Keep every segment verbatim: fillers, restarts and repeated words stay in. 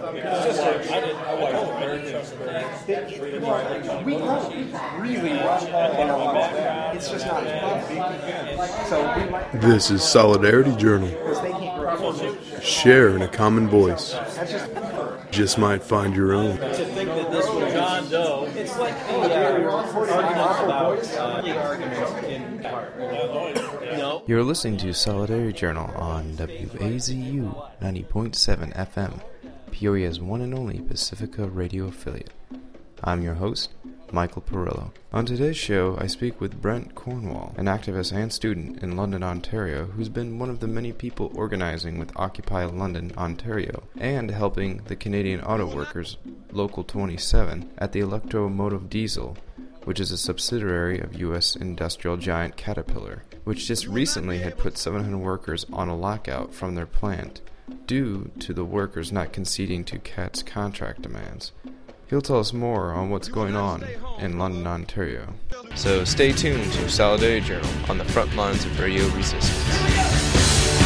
We grow really well. It's just not as fun. So we might. This is Solidarity Journal. Share in a common voice. Just might find your own. To think that this was John Doe. It's like the argument about the arguments in no. You're listening to Solidarity Journal on W A Z U ninety point seven F M, Peoria's one and only Pacifica radio affiliate. I'm your host, Michael Perillo. On today's show, I speak with Brent Cornwall, an activist and student in London, Ontario, who's been one of the many people organizing with Occupy London, Ontario, and helping the Canadian Auto Workers, Local twenty-seven, at the Electromotive Diesel, which is a subsidiary of U S industrial giant Caterpillar, which just recently had put seven hundred workers on a lockout from their plant, due to the workers not conceding to C A T's contract demands. He'll tell us more on what's going on in London, Ontario. So stay tuned to Solidarity Journal on the front lines of radio resistance.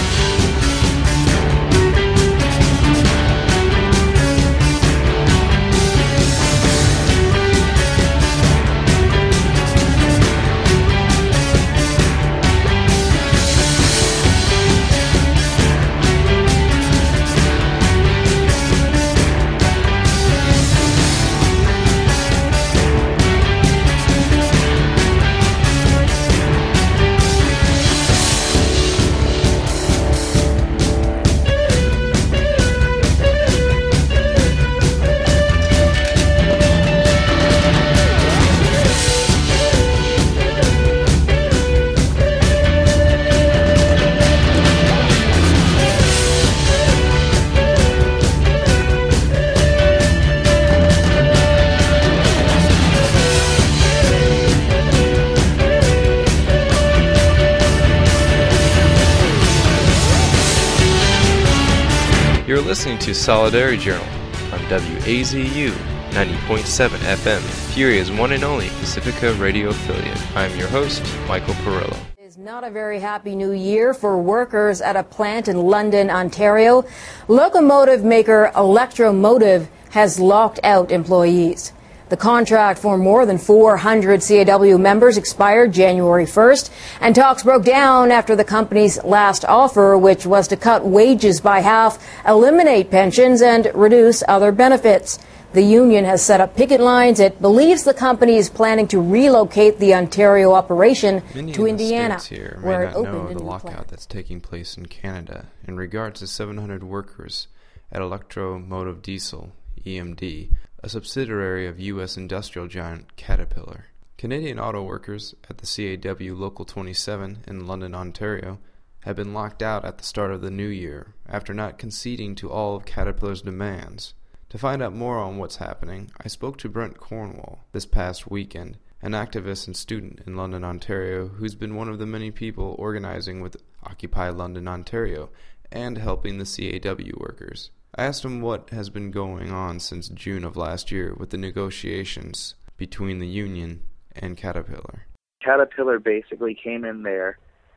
You're listening to Solidarity Journal on W A Z U ninety point seven F M, Peoria's one and only Pacifica radio affiliate. I'm your host, Michael Perillo. It is not a very happy new year for workers at a plant in London, Ontario. Locomotive maker Electromotive has locked out employees. The contract for more than four hundred C A W members expired January first, and talks broke down after the company's last offer, which was to cut wages by half, eliminate pensions, and reduce other benefits. The union has set up picket lines. It believes the company is planning to relocate the Ontario operation Many to Indiana, here where may it not opened know a the new lockout plant. that's taking place in Canada in regards to seven hundred workers at Electromotive Diesel, E M D, a subsidiary of U S industrial giant Caterpillar. Canadian auto workers at the C A W Local twenty-seven in London, Ontario, have been locked out at the start of the new year after not conceding to all of Caterpillar's demands. To find out more on what's happening, I spoke to Brent Cornwall this past weekend, an activist and student in London, Ontario, who's been one of the many people organizing with Occupy London, Ontario, and helping the C A W workers. I asked him what has been going on since June of last year with the negotiations between the union and Caterpillar. Caterpillar basically came in there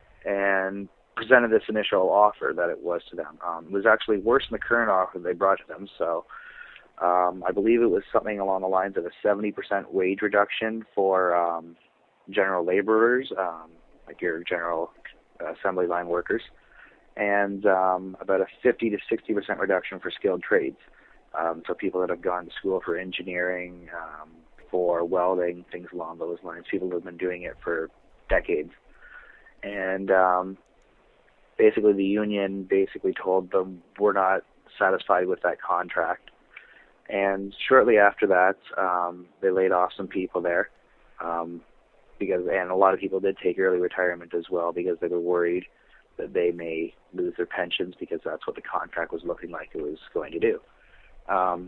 and presented this initial offer that it was to them. Um, it was actually worse than the current offer they brought to them, so um, I believe it was something along the lines of a seventy percent wage reduction for um, general laborers, um, like your general assembly line workers, and um, about a fifty to sixty percent reduction for skilled trades. Um, so people that have gone to school for engineering, um, for welding, things along those lines, people who have been doing it for decades. And um, basically the union basically told them, we're not satisfied with that contract. And shortly after that, um, they laid off some people there, um, because, and a lot of people did take early retirement as well because they were worried that they may lose their pensions because that's what the contract was looking like it was going to do. Um,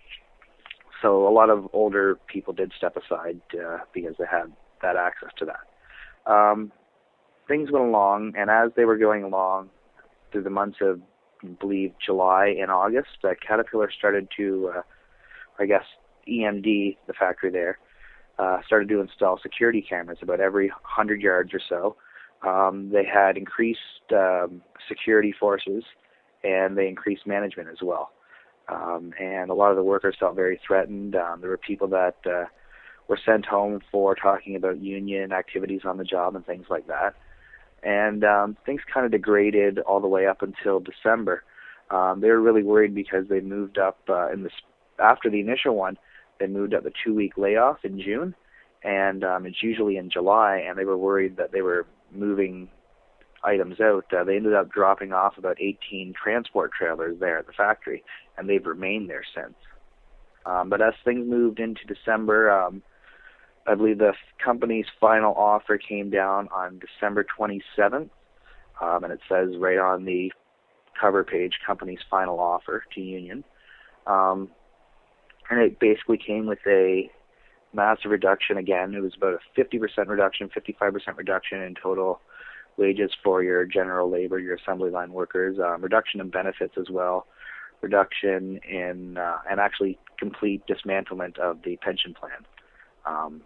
so a lot of older people did step aside uh, because they had that access to that. Um, things went along, and as they were going along through the months of, I believe, July and August, uh, Caterpillar started to, uh, I guess, E M D, the factory there, uh, started to install security cameras about every one hundred yards or so. Um, they had increased um, security forces, and they increased management as well. Um, and a lot of the workers felt very threatened. Um, there were people that uh, were sent home for talking about union activities on the job and things like that. And um, things kind of degraded all the way up until December. Um, they were really worried because they moved up uh, in this after the initial one. They moved up the two-week layoff in June, and um, it's usually in July. And they were worried that they were moving items out. Uh, they ended up dropping off about eighteen transport trailers there at the factory, and they've remained there since. Um, but as things moved into December, um, I believe the company's final offer came down on December twenty-seventh, um, and it says right on the cover page, company's final offer to union. Um, and it basically came with a massive reduction again. It was about a fifty percent reduction, fifty-five percent reduction in total wages for your general labor, your assembly line workers, um, reduction in benefits as well, reduction in, uh, and actually complete dismantlement of the pension plan. Um,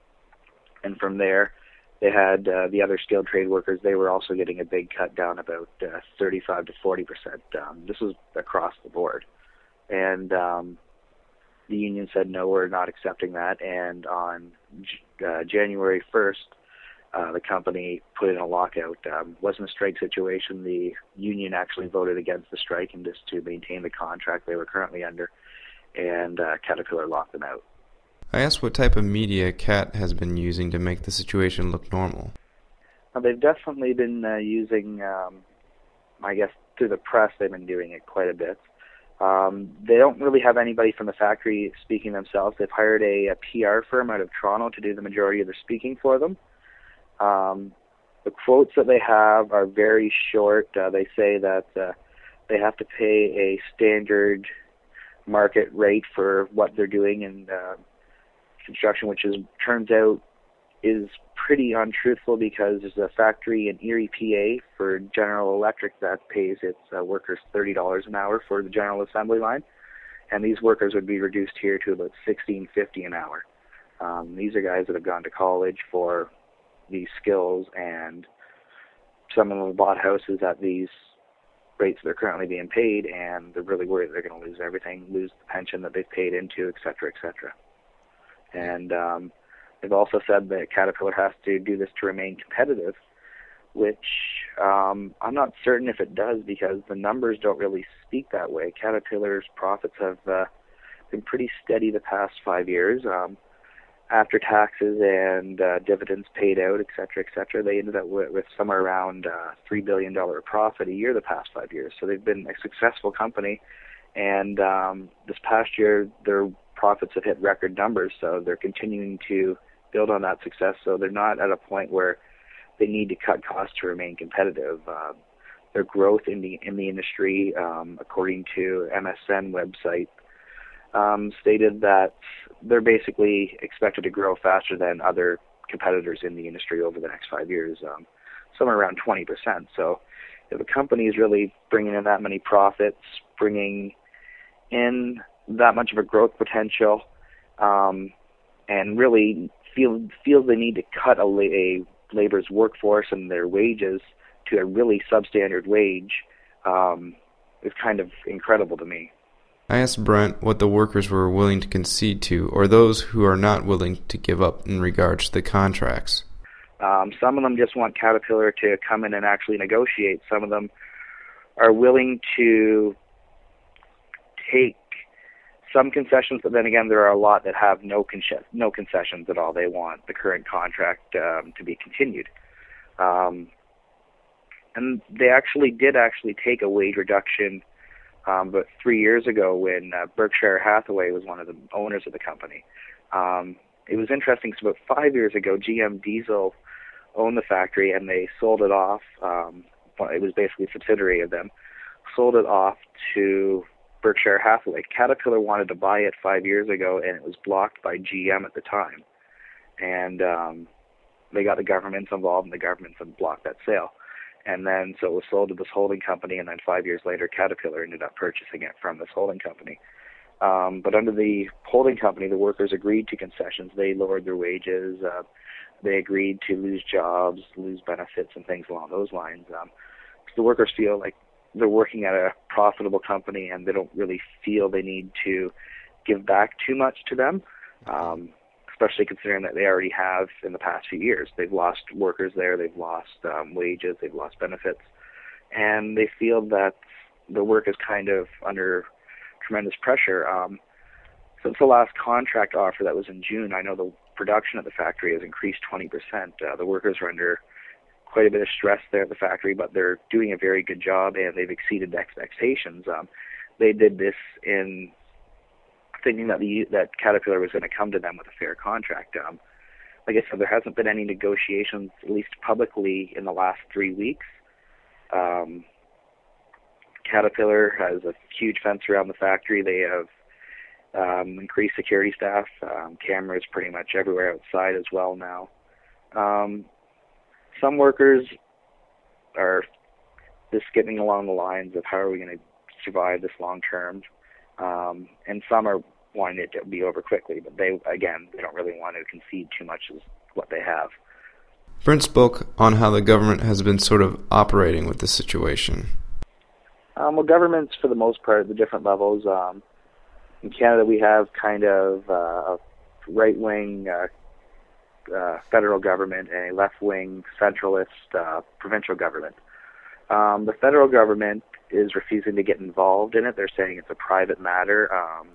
and from there, they had uh, the other skilled trade workers, they were also getting a big cut down, about uh, thirty-five to forty percent. Um, this was across the board. And um, the union said, no, we're not accepting that. And on uh, January first, Uh, the company put in a lockout. Um, wasn't a strike situation. The union actually voted against the strike and just to maintain the contract they were currently under, and uh, Caterpillar locked them out. I asked what type of media CAT has been using to make the situation look normal. Now, they've definitely been uh, using, um, I guess, through the press, they've been doing it quite a bit. Um, they don't really have anybody from the factory speaking themselves. They've hired a, a P R firm out of Toronto to do the majority of their speaking for them. Um, the quotes that they have are very short. Uh, they say that uh, they have to pay a standard market rate for what they're doing in uh, construction, which is turns out is pretty untruthful, because there's a factory in Erie, P A for General Electric that pays its uh, workers thirty dollars an hour for the general assembly line, and these workers would be reduced here to about sixteen fifty an hour. Um, these are guys that have gone to college for these skills, and some of them have bought houses at these rates they're currently being paid, and they're really worried they're going to lose everything, lose the pension that they've paid into, et cetera, et cetera. And um, they've also said that Caterpillar has to do this to remain competitive, which um, I'm not certain if it does, because the numbers don't really speak that way. Caterpillar's profits have uh, been pretty steady the past five years. Um, After taxes and uh, dividends paid out, et cetera, et cetera, they ended up with, with somewhere around uh, three billion dollars profit a year the past five years. So they've been a successful company. And um, this past year, their profits have hit record numbers. So they're continuing to build on that success. So they're not at a point where they need to cut costs to remain competitive. Uh, their growth in the in the industry, um, according to M S N website, Um, stated that they're basically expected to grow faster than other competitors in the industry over the next five years, um, somewhere around twenty percent. So if a company is really bringing in that many profits, bringing in that much of a growth potential, um, and really feel, feels they need to cut a, a labor's workforce and their wages to a really substandard wage, um, is kind of incredible to me. I asked Brent what the workers were willing to concede to, or those who are not willing to give up in regards to the contracts. Um, some of them just want Caterpillar to come in and actually negotiate. Some of them are willing to take some concessions, but then again, there are a lot that have no con- no concessions at all. They want the current contract um, to be continued. Um, and they actually did actually take a wage reduction Um, but three years ago, when uh, Berkshire Hathaway was one of the owners of the company. Um, it was interesting, because about five years ago, G M Diesel owned the factory, and they sold it off. Um, it was basically a subsidiary of them. Sold it off to Berkshire Hathaway. Caterpillar wanted to buy it five years ago, and it was blocked by G M at the time. And um, they got the governments involved, and the governments had blocked that sale. And then, so it was sold to this holding company, and then five years later, Caterpillar ended up purchasing it from this holding company. Um, but under the holding company, the workers agreed to concessions. They lowered their wages. Uh, they agreed to lose jobs, lose benefits, and things along those lines. Um, the workers feel like they're working at a profitable company and they don't really feel they need to give back too much to them, um, especially considering that they already have in the past few years. They've lost workers there, they've lost um, wages, they've lost benefits, and they feel that the work is kind of under tremendous pressure. Um, since the last contract offer that was in June, I know the production at the factory has increased twenty percent. Uh, the workers are under quite a bit of stress there at the factory, but they're doing a very good job and they've exceeded expectations. Um, they did this in thinking that the that Caterpillar was going to come to them with a fair contract. Um, like I said, there hasn't been any negotiations, at least publicly, in the last three weeks. Um, Caterpillar has a huge fence around the factory. They have um, increased security staff, um, cameras pretty much everywhere outside as well now. Um, some workers are just skipping along the lines of how are we going to survive this long term, um, and some are wanting it to be over quickly, but they, again, they don't really want to concede too much as what they have. Brent spoke on how the government has been sort of operating with the situation. Um, well, governments, for the most part, at the different levels. Um, in Canada, we have kind of uh, a right-wing uh, uh, federal government and a left-wing centralist uh, provincial government. Um, the federal government is refusing to get involved in it. They're saying it's a private matter, um,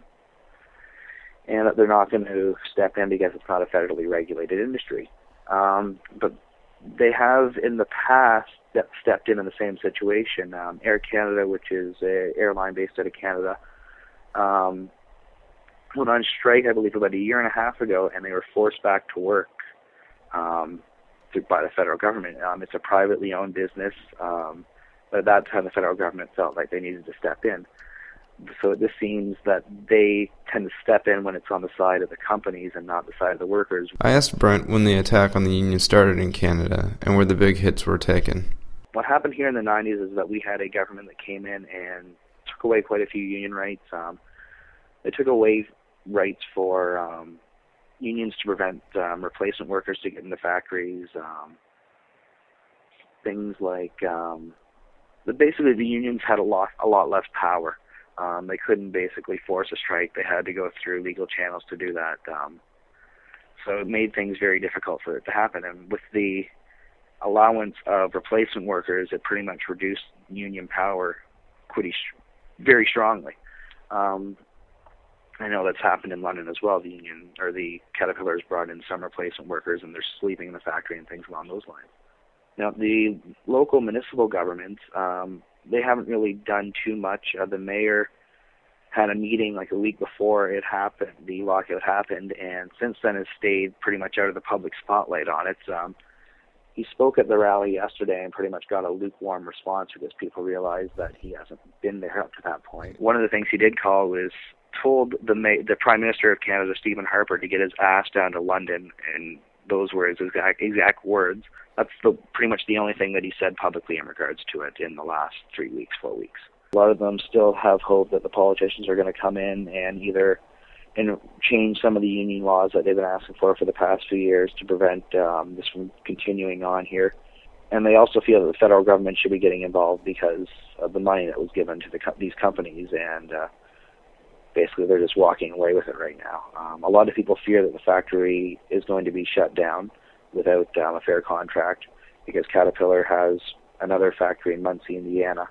and that they're not going to step in because it's not a federally regulated industry. Um, but they have, in the past, that stepped in in the same situation. Um, Air Canada, which is an airline based out of Canada, um, went on strike, I believe, about a year and a half ago, and they were forced back to work um, by the federal government. Um, it's a privately owned business, um, but at that time the federal government felt like they needed to step in. So it just seems that they tend to step in when it's on the side of the companies and not the side of the workers. I asked Brent when the attack on the union started in Canada and where the big hits were taken. What happened here in the nineties is that we had a government that came in and took away quite a few union rights. Um, they took away rights for um, unions to prevent um, replacement workers to get into factories. Um, things like, um, but basically the unions had a lot, a lot less power. Um, they couldn't basically force a strike. They had to go through legal channels to do that. Um, so it made things very difficult for it to happen. And with the allowance of replacement workers, it pretty much reduced union power pretty very strongly. Um, I know that's happened in London as well. The union, or the Caterpillar's brought in some replacement workers and they're sleeping in the factory and things along those lines. Now, the local municipal governments, um, they haven't really done too much. Uh, the mayor had a meeting like a week before it happened, the lockout happened, and since then has stayed pretty much out of the public spotlight on it. Um, he spoke at the rally yesterday and pretty much got a lukewarm response because people realized that he hasn't been there up to that point. One of the things he did call was told the Ma- the Prime Minister of Canada, Stephen Harper, to get his ass down to London, and those were his exact, exact words. That's the, pretty much the only thing that he said publicly in regards to it in the last three weeks, four weeks. A lot of them still have hope that the politicians are going to come in and either and change some of the union laws that they've been asking for for the past few years to prevent um, this from continuing on here. And they also feel that the federal government should be getting involved because of the money that was given to the co- these companies, and uh, basically they're just walking away with it right now. Um, a lot of people fear that the factory is going to be shut down without um, a fair contract because Caterpillar has another factory in Muncie, Indiana,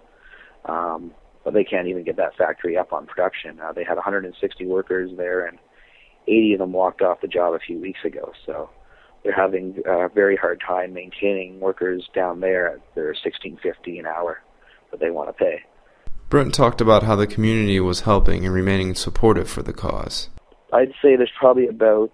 um, but they can't even get that factory up on production. Uh, they had one hundred sixty workers there, and eighty of them walked off the job a few weeks ago. So they're having a very hard time maintaining workers down there at their sixteen fifty an hour that they want to pay. Brent talked about how the community was helping and remaining supportive for the cause. I'd say there's probably about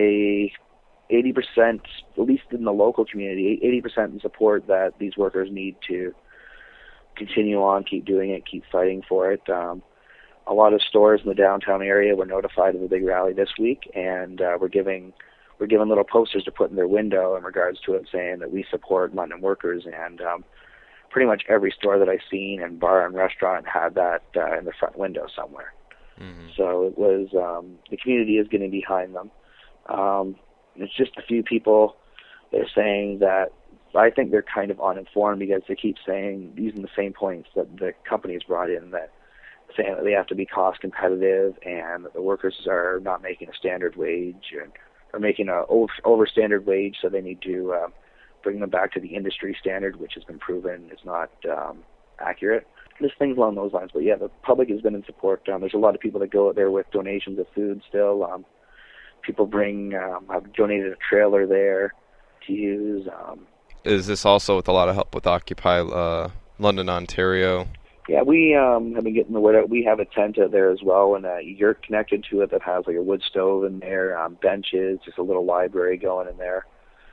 a eighty percent, at least in the local community, eighty percent in support that these workers need to continue on, keep doing it, keep fighting for it. Um, a lot of stores in the downtown area were notified of the big rally this week, and uh, we're giving we're giving little posters to put in their window in regards to it, saying that we support London workers. And um, pretty much every store that I've seen and bar and restaurant had that uh, in the front window somewhere. Mm-hmm. So it was um, the community is getting behind them. Um, it's just a few people that are saying that I think they're kind of uninformed because they keep saying, using the same points that the companies brought in, that saying that they have to be cost competitive and that the workers are not making a standard wage and are making a over, over standard wage, so they need to uh, bring them back to the industry standard, which has been proven is not um, accurate. Just things along those lines. But yeah, the public has been in support. Um, there's a lot of people that go out there with donations of food still. Um, people bring, um, have donated a trailer there to use. Um, Is this also with a lot of help with Occupy uh, London, Ontario? Yeah, we um, have been getting the word out. We have a tent out there as well, and a yurt connected to it that has like a wood stove in there, um, benches, just a little library going in there.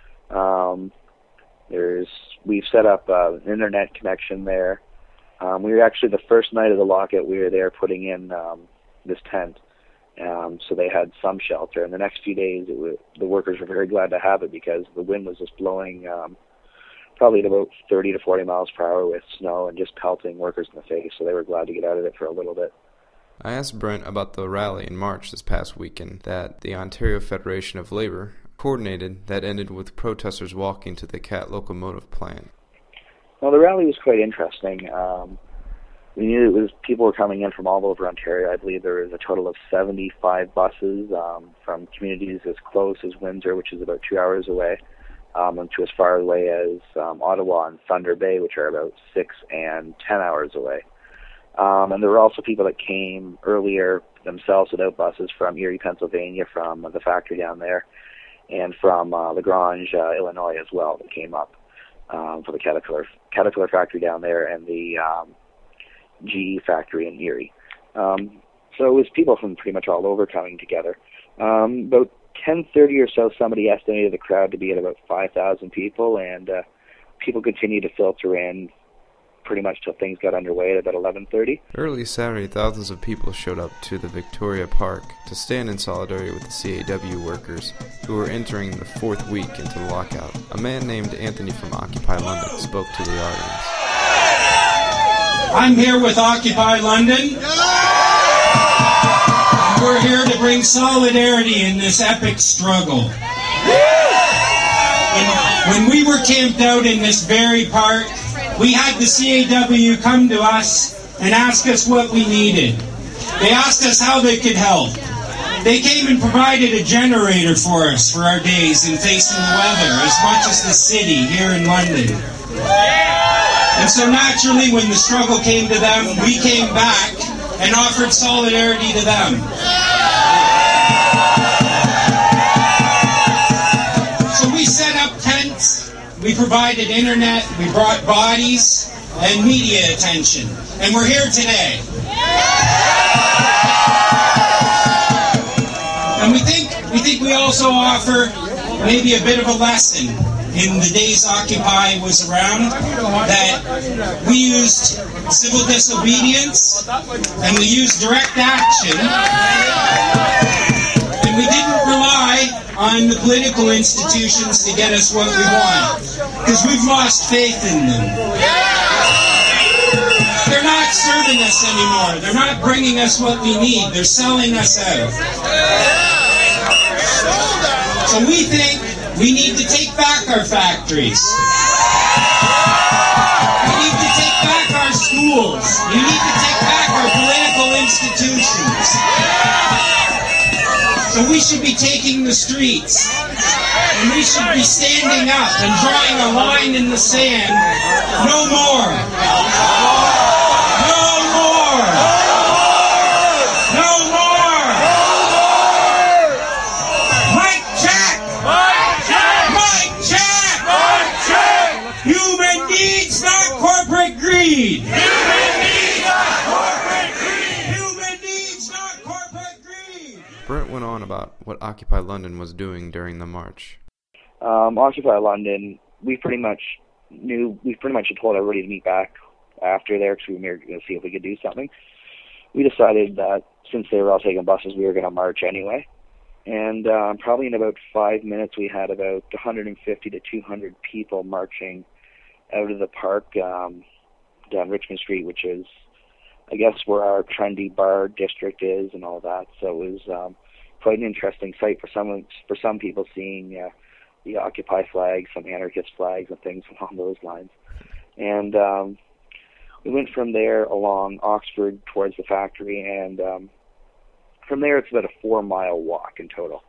Um, there's we've set up uh, an internet connection there. Um, we were actually the first night of the lockout. We were there putting in um, this tent, um, so they had some shelter. And the next few days, it was, the workers were very glad to have it because the wind was just blowing. Um, probably at about thirty to forty miles per hour with snow and just pelting workers in the face, so they were glad to get out of it for a little bit. I asked Brent about the rally in March this past weekend that the Ontario Federation of Labour coordinated that ended with protesters walking to the Cat locomotive plant. Well, the rally was quite interesting. Um, we knew it was people were coming in from all over Ontario. I believe there was a total of seventy-five buses um, from communities as close as Windsor, which is about two hours away, Um, and to as far away as um, Ottawa and Thunder Bay, which are about six and ten hours away. Um, and there were also people that came earlier themselves without buses from Erie, Pennsylvania, from the factory down there, and from uh, Lagrange, uh, Illinois as well, that came up um, for the Caterpillar, Caterpillar factory down there and the um, G E factory in Erie. Um, so it was people from pretty much all over coming together. Um, about ten thirty or so, somebody estimated the crowd to be at about five thousand people, and uh, people continued to filter in pretty much till things got underway at about eleven thirty. Early Saturday, thousands of people showed up to the Victoria Park to stand in solidarity with the C A W workers who were entering the fourth week into the lockout. A man named Anthony from Occupy London spoke to the audience. I'm here with Occupy London. We're here to bring solidarity in this epic struggle. When, when we were camped out in this very park, we had the C A W come to us and ask us what we needed. They asked us how they could help. They came and provided a generator for us for our days in facing the weather, as much as the city here in London. And so naturally, when the struggle came to them, we came back and offered solidarity to them. So we set up tents, we provided internet, we brought bodies and media attention, and we're here today. And we think we think we also offer maybe a bit of a lesson in the days Occupy was around, that we used civil disobedience and we used direct action, and we didn't rely on the political institutions to get us what we want, because we've lost faith in them. They're not serving us anymore. They're not bringing us what we need. They're selling us out. So we think we need to take back our factories. We need to take back our schools. We need to take back our political institutions. So we should be taking the streets. And we should be standing up and drawing a line in the sand. No more. No more. No more. Mike check. Mike check. Mike check. Human needs, not corporate greed. Human needs, not corporate greed. Human needs, not corporate greed. Brent went on about what Occupy London was doing during the march. Um, Occupy London, we pretty much knew, we pretty much had told everybody to meet back after there because we were going to see if we could do something. We decided that since they were all taking buses, we were going to march anyway. And um, probably in about five minutes, we had about one hundred fifty to two hundred people marching out of the park um, down Richmond Street, which is, I guess, where our trendy bar district is and all that. So it was um, quite an interesting sight for some for some people seeing uh, the Occupy flags, some anarchist flags, and things along those lines. And um, we went from there along Oxford towards the factory, and um, from there it's about a four-mile walk in total.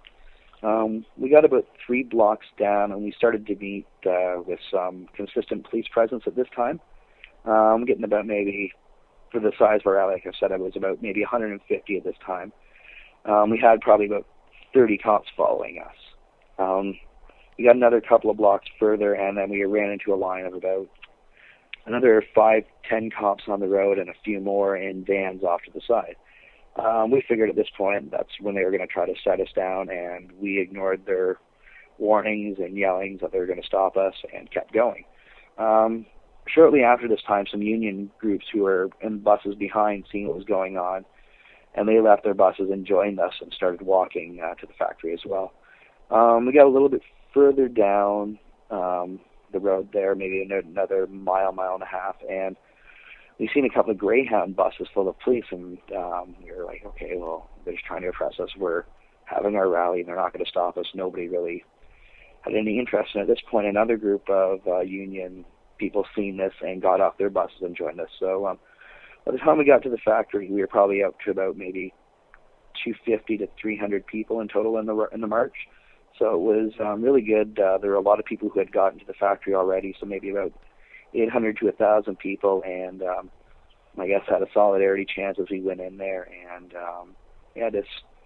Um, we got about three blocks down, and we started to meet uh, with some consistent police presence at this time. Um, getting about maybe, for the size of our rally, like I said, it was about maybe one hundred fifty at this time. Um, we had probably about thirty cops following us. Um, we got another couple of blocks further, and then we ran into a line of about another five, ten cops on the road and a few more in vans off to the side. Um, we figured at this point that's when they were going to try to set us down, and we ignored their warnings and yellings that they were going to stop us and kept going. Um, shortly after this time, some union groups who were in buses behind seeing what was going on, and they left their buses and joined us and started walking uh, to the factory as well. Um, we got a little bit further down um, the road there, maybe another mile, mile and a half, and we seen a couple of Greyhound buses full of police, and um, we were like, okay, well, they're just trying to oppress us. We're having our rally, and they're not going to stop us. Nobody really had any interest. And at this point, another group of uh, union people seen this and got off their buses and joined us. So um, by the time we got to the factory, we were probably up to about maybe two hundred fifty to three hundred people in total in the in the march. So it was um, really good. Uh, there were a lot of people who had gotten to the factory already, so maybe about eight hundred to one thousand people, and um, I guess had a solidarity chance as we went in there, and um, yeah, just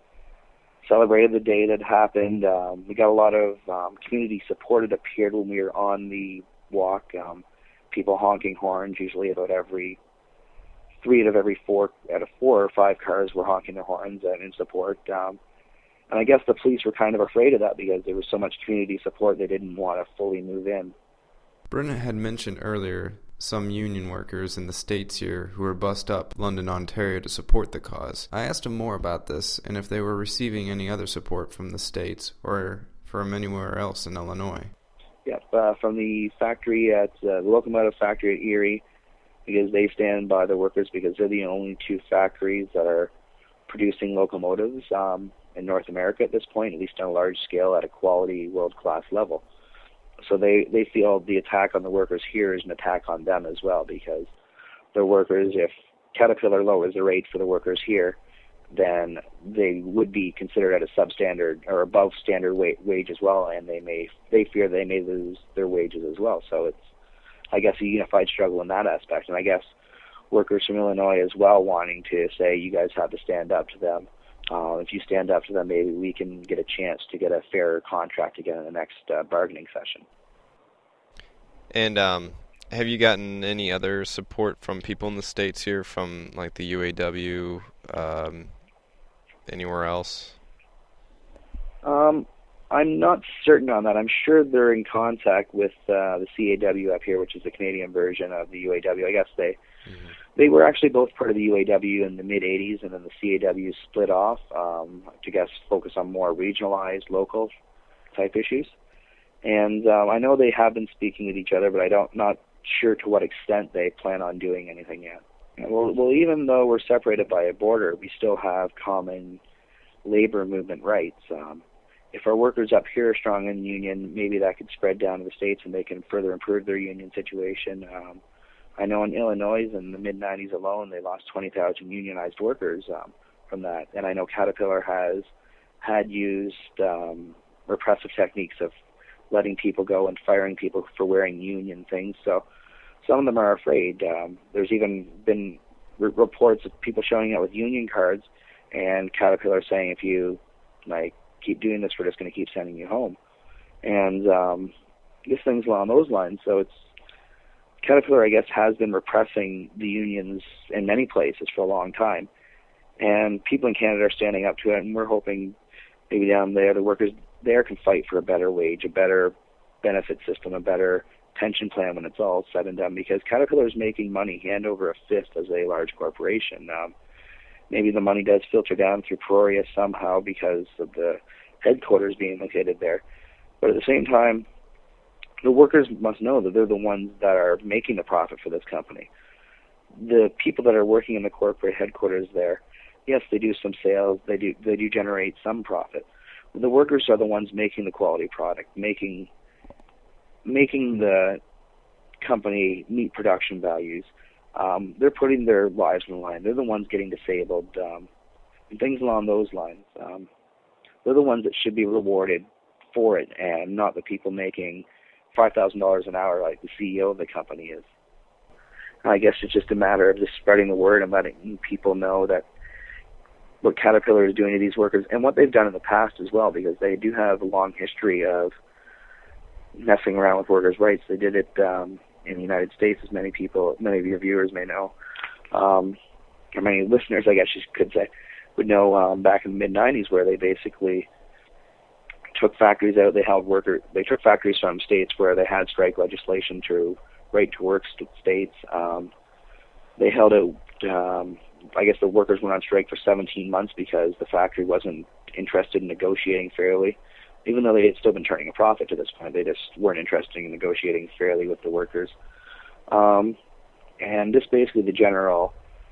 celebrated the day that happened. Um, we got a lot of um, community support. It appeared when we were on the walk, um, people honking horns, usually about every three out of every four out of four or five cars were honking their horns uh, in support. Um, and I guess the police were kind of afraid of that because there was so much community support they didn't want to fully move in. Brenna had mentioned earlier some union workers in the States here who were bussed up London, Ontario to support the cause. I asked him more about this and if they were receiving any other support from the States or from anywhere else in Illinois. Yep, uh, from the factory at uh, the locomotive factory at Erie, because they stand by the workers because they're the only two factories that are producing locomotives um, in North America at this point, at least on a large scale at a quality world-class level. So they, they feel the attack on the workers here is an attack on them as well, because the workers, if Caterpillar lowers the rate for the workers here, then they would be considered at a substandard or above standard wa- wage as well, and they may they fear they may lose their wages as well. So it's, I guess, a unified struggle in that aspect. And I guess workers from Illinois as well wanting to say, you guys have to stand up to them. Uh, if you stand up to them, maybe we can get a chance to get a fairer contract again in the next uh, bargaining session. And um, have you gotten any other support from people in the States here, from like the U A W, um, anywhere else? Um, I'm not certain on that. I'm sure they're in contact with uh, the C A W up here, which is the Canadian version of the U A W. I guess they mm-hmm. they were actually both part of the U A W in the mid eighties, and then the C A W split off um, to guess focus on more regionalized, local type issues. And um, I know they have been speaking with each other, but I don't not sure to what extent they plan on doing anything yet. Well, well, even though we're separated by a border, we still have common labor movement rights. Um, if our workers up here are strong in union, maybe that could spread down to the States and they can further improve their union situation. Um, I know in Illinois, in the mid nineties alone, they lost twenty thousand unionized workers um, from that. And I know Caterpillar has had used um, repressive techniques of letting people go and firing people for wearing union things. So some of them are afraid. Um, there's even been r- reports of people showing up with union cards and Caterpillar saying, if you like keep doing this, we're just going to keep sending you home. And um, I guess things along those lines. So it's Caterpillar, I guess, has been repressing the unions in many places for a long time. And people in Canada are standing up to it, and we're hoping maybe down there the workers there can fight for a better wage, a better benefit system, a better pension plan when it's all said and done, because Caterpillar is making money hand over a fist as a large corporation. Um, maybe the money does filter down through Peoria somehow because of the headquarters being located there. But at the same time, the workers must know that they're the ones that are making the profit for this company. The people that are working in the corporate headquarters there, yes, they do some sales, they do they do generate some profit. the workers are the ones making the quality product, making making the company meet production values. Um, they're putting their lives on the line. They're the ones getting disabled, um, and things along those lines. Um, they're the ones that should be rewarded for it, and not the people making five thousand dollars an hour like the C E O of the company is. And I guess it's just a matter of just spreading the word and letting people know that what Caterpillar is doing to these workers, and what they've done in the past as well, because they do have a long history of messing around with workers' rights. They did it um, in the United States, as many people, many of your viewers may know, um, or many listeners, I guess you could say, would know um, back in the mid nineties, where they basically took factories out. They held worker. They took factories from states where they had strike legislation to right to work states. Um, they held out. Um, I guess the workers went on strike for seventeen months because the factory wasn't interested in negotiating fairly. Even though they had still been turning a profit to this point, they just weren't interested in negotiating fairly with the workers. Um, and this basically the general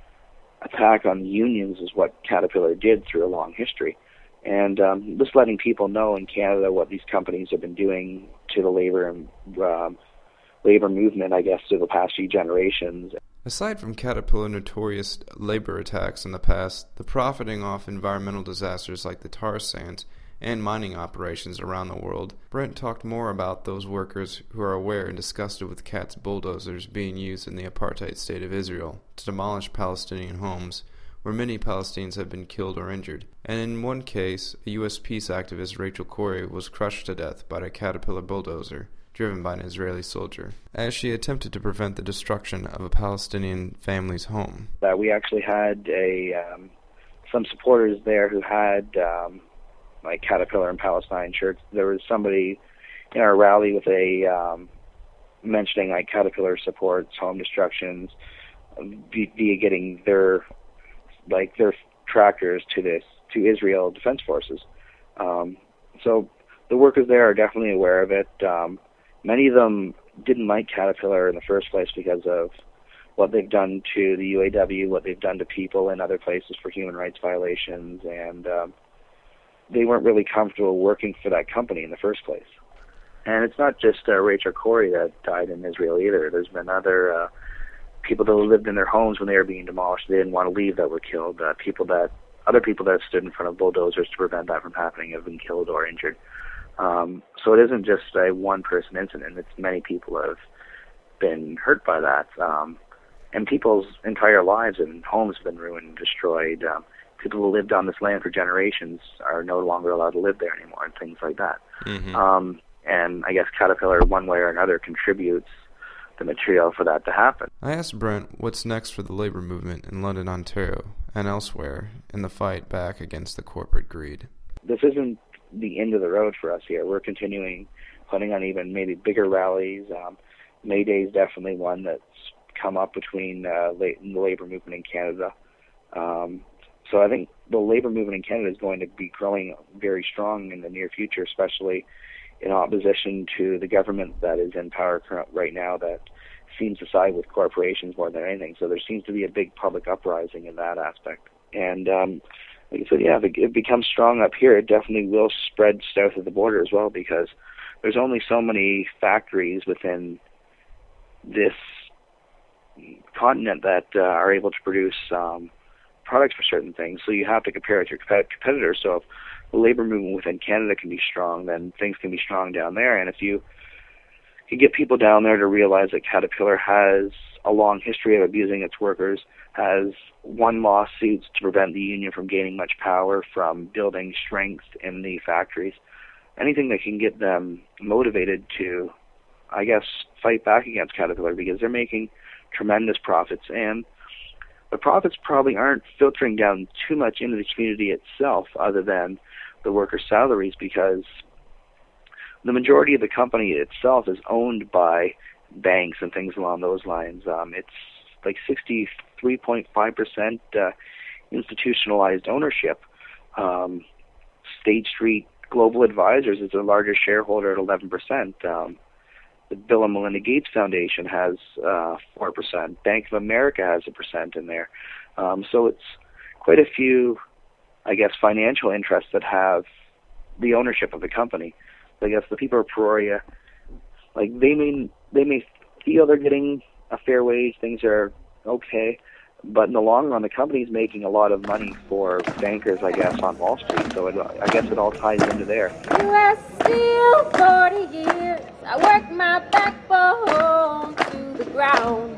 attack on the unions is what Caterpillar did through a long history. And um, just letting people know in Canada what these companies have been doing to the labor and um, labor movement, I guess, through the past few generations. Aside from Caterpillar notorious labor attacks in the past, the profiting off environmental disasters like the tar sands and mining operations around the world, Brent talked more about those workers who are aware and disgusted with Cat's bulldozers being used in the apartheid state of Israel to demolish Palestinian homes, where many Palestinians have been killed or injured. And in one case, a U S peace activist, Rachel Corrie, was crushed to death by a Caterpillar bulldozer driven by an Israeli soldier, as she attempted to prevent the destruction of a Palestinian family's home. Uh, we actually had a um, some supporters there who had um, like Caterpillar and Palestine shirts. There was somebody in our rally with a um, mentioning like Caterpillar supports home destructions via getting their like their tractors to this to Israel Defense Forces. Um, so the workers there are definitely aware of it. Um, many of them didn't like Caterpillar in the first place because of what they've done to the U A W, what they've done to people in other places for human rights violations, and um, they weren't really comfortable working for that company in the first place. And it's not just uh, Rachel Corrie that died in Israel either. There's been other uh, people that lived in their homes when they were being demolished. They didn't want to leave that were killed. Uh, people that, other people that stood in front of bulldozers to prevent that from happening have been killed or injured. Um, so it isn't just a one-person incident. It's many people have been hurt by that. Um, and people's entire lives and homes have been ruined and destroyed. Um, people who lived on this land for generations are no longer allowed to live there anymore and things like that. Mm-hmm. Um, and I guess Caterpillar, one way or another, contributes the material for that to happen. I asked Brent what's next for the labor movement in London, Ontario, and elsewhere in the fight back against the corporate greed. This isn't the end of the road for us here. We're continuing putting on even maybe bigger rallies. Um, May Day is definitely one that's come up between uh, la- the labor movement in Canada. Um, so I think the labor movement in Canada is going to be growing very strong in the near future, especially in opposition to the government that is in power right now that seems to side with corporations more than anything. So there seems to be a big public uprising in that aspect. And um, like I said, yeah, if it becomes strong up here, it definitely will spread south of the border as well, because there's only so many factories within this continent that uh, are able to produce um, products for certain things. So you have to compare it to your competitors. So if the labor movement within Canada can be strong, then things can be strong down there. And if you can get people down there to realize that Caterpillar has a long history of abusing its workers, has won lawsuits to prevent the union from gaining much power, from building strength in the factories, anything that can get them motivated to, I guess, fight back against Caterpillar, because they're making tremendous profits. And the profits probably aren't filtering down too much into the community itself other than the workers' salaries, because the majority of the company itself is owned by banks and things along those lines. Um, it's like sixty-three point five percent uh, institutionalized ownership. Um, State Street Global Advisors is the largest shareholder at eleven percent. Um, the Bill and Melinda Gates Foundation has uh, four percent. Bank of America has a percent in there. Um, so it's quite a few, I guess, financial interests that have the ownership of the company. So I guess the people of Peoria, like they may they may feel they're getting a fair wage, things are okay, but in the long run, the company's making a lot of money for bankers, I guess, on Wall Street. So it, I guess it all ties into there. U S Steel, forty years. I worked my backbone to the ground.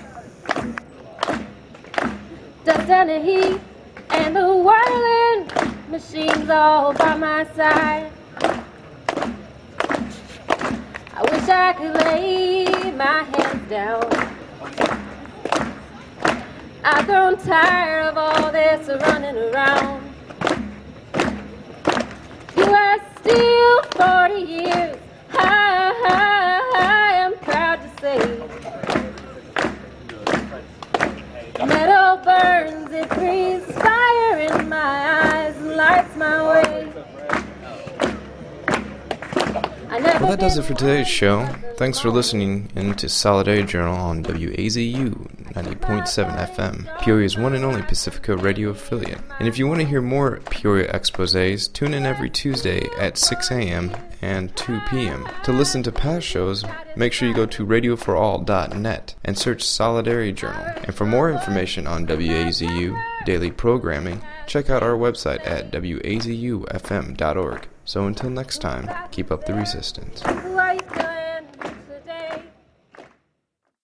Dust and the heat and the whirling machines all by my side. I wish I could lay my head down. I've grown tired of all this running around. U S Steel, forty years. I, I, I am proud to say. Metal burns, it breathes fire in my eyes and lights my way. Well, that does it for today's show. Thanks for listening in to Solidarity Journal on W A Z U ninety point seven F M, Peoria's one and only Pacifica radio affiliate. And if you want to hear more Peoria exposés, tune in every Tuesday at six a.m. and two p.m. To listen to past shows, make sure you go to radio for all dot net and search Solidarity Journal. And for more information on W A Z U daily programming, check out our website at w a z u f m dot org. So until next time, keep up the resistance. Like